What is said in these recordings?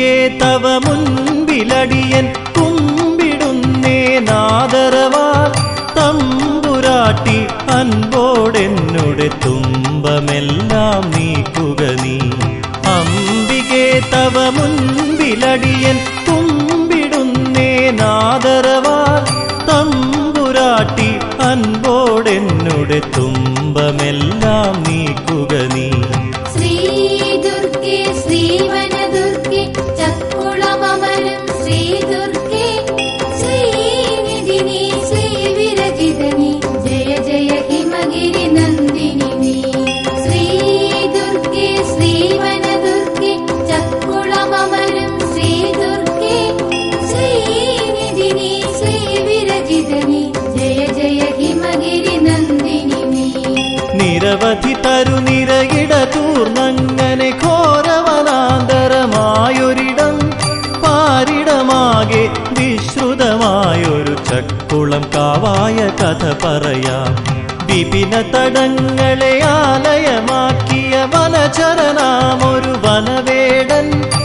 അംബികേ തവ മുൻപിലടിയൻ കുമ്പിടുന്നേ നാദരവാൽ തമ്പുരാട്ടി അൻപോടെന്നുടെ തുമ്പമെല്ലാം നീക്കുക നീ. അംബികേ തവ മുൻപിലടിയൻ കുമ്പിടുന്നേ നാദരവാൽ തമ്പുരാട്ടി അൻപോടെന്നുടെ തുമ്പമെല്ലാം നീക്കുക നീ. ശ്രീ ദുർഗേ ശ്രീവനദുർഗേ ചക്കുളമമരം ശ്രീ ദുർഗേ ശ്രീനിധിനി ശ്രീവിരജിതനി ജയ ജയ ഹിമഗിരി നന്ദിനി നീ. ശ്രീ ദുർഗേ ശ്രീവനദുർഗേ ചക്കുളമമരം ശ്രീ ദുർഗേ ശ്രീനിധിനി ശ്രീവിരജിതനി ജയ ജയ ഹിമഗിരി നന്ദിനി നീ. നിരവധി തരുനിരയിട തൂർന്നങ്ങനെ ഘോരവനാന്തരമായൊരിടം പാരിടമാകെ വിശ്രുതമായൊരു ചക്കുളം കാവായ കഥ പറയാം. വിപിന തടങ്ങളെ ആലയമാക്കിയ വനചരനാമൊരു വനവേടൻ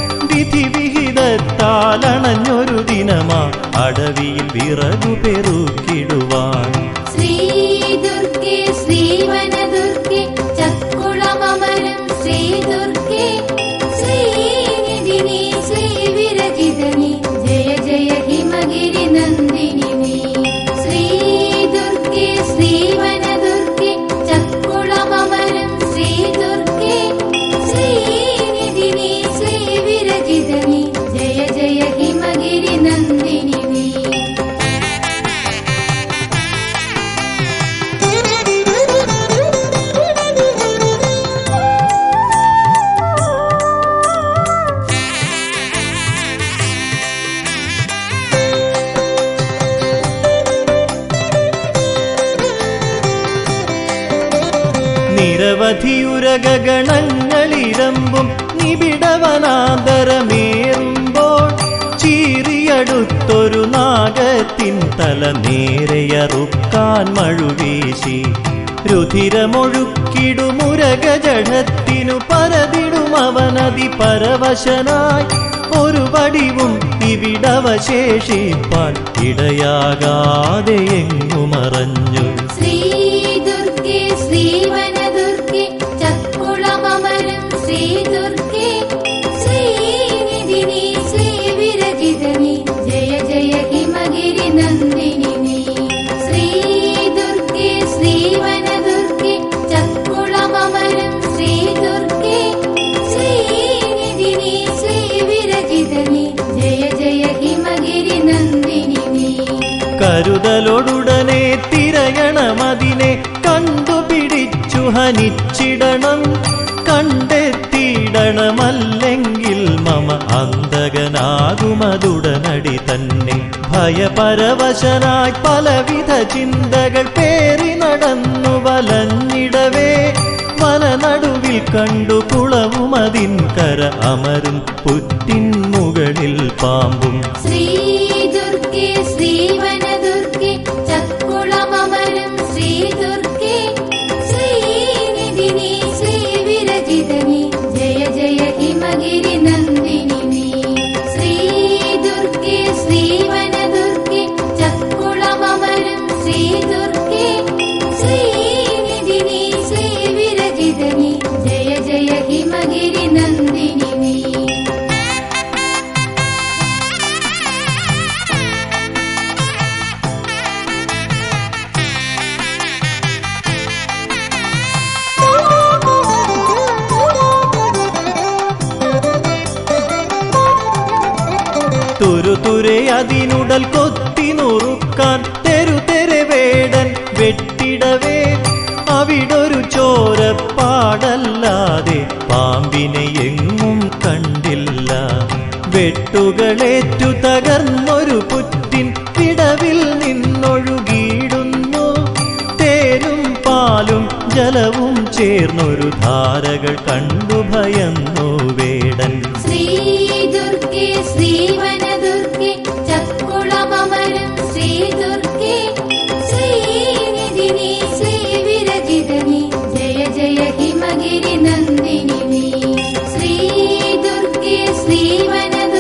വിധിവിഹിതത്താലണഞ്ഞൊരു ദിനമാ അടവിയിൽ വിറകു പെറുക്കിടുവാൻ. ശ്രീ ദുർഗേ ശ്രീവനദുർഗേ ചക്കുളമമരം ശ്രീ ദുർഗേ ശ്രീനിധിനി ശ്രീവിരജിതനി ജയ ജയ ഹിമഗിരി നന്ദിനി നീ. ശ്രീ ദുർഗേ ശ്രീവനദുർഗേ ചക്കുളമമരം ശ്രീ ദുർഗേ ശ്രീനിധിനി ശ്രീവിരജിതനി ജയ ജയ ഹിമഗിരി നന്ദിനി നീ. നിരവധിയുരഗണങ്ങളിരമ്പും നിബിഡവനാന്തരമേറുമ്പോൾ ചീറിയടുത്തൊരു നാഗത്തിൻ തല നേരെയറുക്കാൻ മഴുവീശി രുധിരമൊഴുക്കിടുമുരഗജഠത്തിനു പരതിടുമവനതി പരവശനായി ഒരു വടിവും ഇവിടവശേഷിപ്പാൻ ഇടയാകാതെ എങ്ങുമറഞ്ഞു. ശ്രീ ദുർഗേ ശ്രീവനദുർഗേ ചക്കുളമമരം ശ്രീ ദുർഗേ ശ്രീനിധിനി ശ്രീവിരജിതനി ജയ ജയ ഹിമഗിരി നന്ദിനി നീ. ശ്രീ ദുർഗേ ശ്രീവനദുർഗേ ചക്കുളമമരം ശ്രീ ദുർഗേ ശ്രീനിധിനി ശ്രീവിരജിതനി ജയ ജയ ഹിമഗിരി നന്ദിനി നീ. കരുതലൊടുടനെ തിരയണമതിനെ കണ്ടുപിടിച്ചു ഹനിച്ചിടണം. കണ്ടെത്തിയിടണമല്ലെങ്കിൽ മമ അന്തകനാകുമതുടനടി തന്നെ. ഭയപരവശനായി പലവിധ ചിന്തകൾ പേറി നടന്നു വലഞ്ഞിടവേ വനനടുവിൽ കണ്ടു കുളവുമതിൻ കര അമരും പുറ്റിൻ മുകളിൽ പാമ്പും. ശ്രീ ദുർഗേ ശ്രീവനദുർഗേ ചക്കുളമമരം ശ്രീ ദുർഗേ ശ്രീനിധിനി ശ്രീവിരജിതനി ജയ ജയ ഹിമഗിരി നന്ദിനി നീ. ശ്രീ ദുർഗേ ശ്രീവനദുർഗേ ചക്കുളമമരം ശ്രീ ദുർഗേ ശ്രീനിധിനി ശ്രീവിരജിതനി ജയ ജയ ഹിമഗിരി നന്ദിനി നീ. തുരുതുരെ അതിനുടൽ കൊത്തി നുറുക്കാൻ തെരുതെരെ വേടൻ വെട്ടിടവേ അവിടൊരു ചോരപ്പാടല്ലാതെ പാമ്പിനെ എങ്ങും കണ്ടില്ല. വെട്ടുകളേറ്റു തകർന്നൊരു പുറ്റിൻ പിടവിൽ നിന്നൊഴുകിയിടുന്നു. തേനും പാലും ജലവും ചേർന്നൊരു ധാരകൾ കണ്ടു ഭയന്നു വേടൻ. ശ്രീ ദുർഗേ ശ്രീവനദുർഗേ ചക്കുളമമരം ശ്രീ ദുർഗേ ശ്രീനിധിനി ശ്രീവിരജിതനി ജയ ജയ ഹിമഗിരി നന്ദിനി നീ. ശ്രീ ദുർഗേ ശ്രീവനദുർഗേ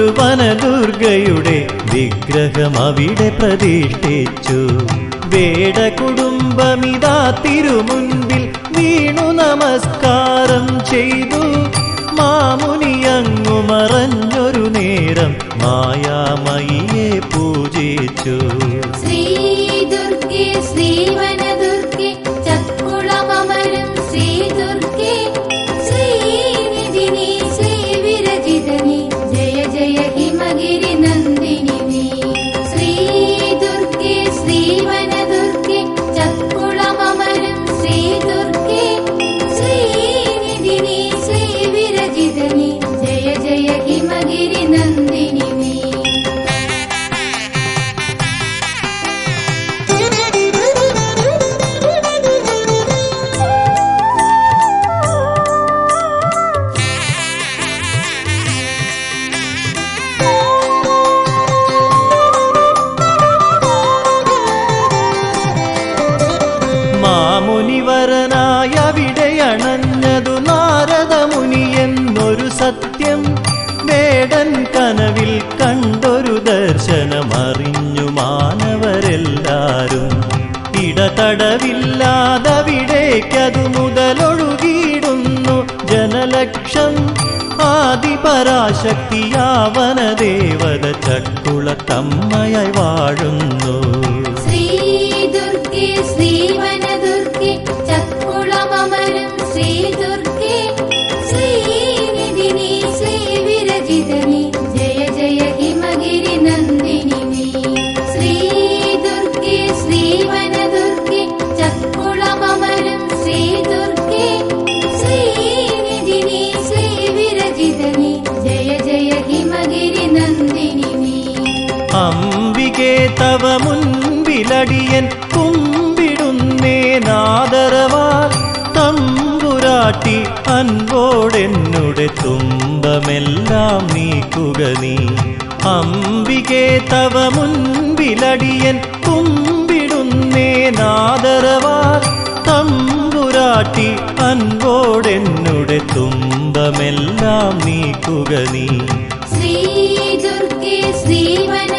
വനദുർഗയുടെ വിഗ്രഹം അവിടെ പ്രതിഷ്ഠിച്ചു. വേട കുടുംബമിതാ തിരുമുൻപിൽ വീണു നമസ്കാരം ചെയ്തു. മാമുനിയങ്ങു മറഞ്ഞൊരു നേരം മായാമയിയെ പൂജിച്ചു. ശ്രീ ദുർഗേ ശ്രീവനദുർഗേ ചക്കുളമമരം ശ്രീ ദുർഗേ ശ്രീനിധിനി ശ്രീവിരജിതനി ജയ ജയ ഹിമഗിരി നന്ദിനി നീ. ശ്രീ ദുർഗേ ശ്രീവനദുർഗേ ചക്കുളമമരം ശ്രീ ദുർഗേ ശ്രീനിധിനി ശ്രീവിരജിതനി ജയ ജയ ഹിമഗിരി നന്ദിനി നീ. മാമുനിവരനായ അവിടെയണഞ്ഞതു നാരദമുനി എന്നൊരു സത്യം. വേടൻ കനവിൽ കണ്ടൊരു ദർശനമറിഞ്ഞു മാനവരെല്ലാരും. ഇടതടവില്ലാതവിടേക്കതു മുതലൊഴുകിയിടുന്നു ജനലക്ഷം. ആദിപരാശക്തിയാവനദേവത ചക്കുളത്തമ്മയായി വാഴുന്നു. ശ്രീ ദുർഗേ ശ്രീവനദുർഗേ ചക്കുളമമരം ശ്രീ ദുർഗേ ശ്രീനിധിനി ശ്രീവിരജിതനി ജയ ജയ ഹിമഗിരി നന്ദിനി നീ. ശ്രീ ദുർഗേ ശ്രീവനദുർഗേ ചക്കുളമമരം ശ്രീ ദുർഗേ ശ്രീനിധിനി ശ്രീവിരജിതനി ജയ ജയ ഹിമഗിരി നന്ദിനി നീ. അംബികേ തവ മുൻപിലടിയൻ കുമ്പിടുന്നേനാദരവാൽ. തമ്പുരാട്ടി അൻപോടെന്നുടെ തുമ്പമെല്ലാം നീക്കുക നീ. അംബികേ തവ മുൻപിലടിയൻ കുമ്പിടുന്നേനാദരവാൽ. തമ്പുരാട്ടി അൻപോടെന്നുടെ തുമ്പമെല്ലാം നീക്കുക നീ. ശ്രീ ദുർഗേ ശ്രീവന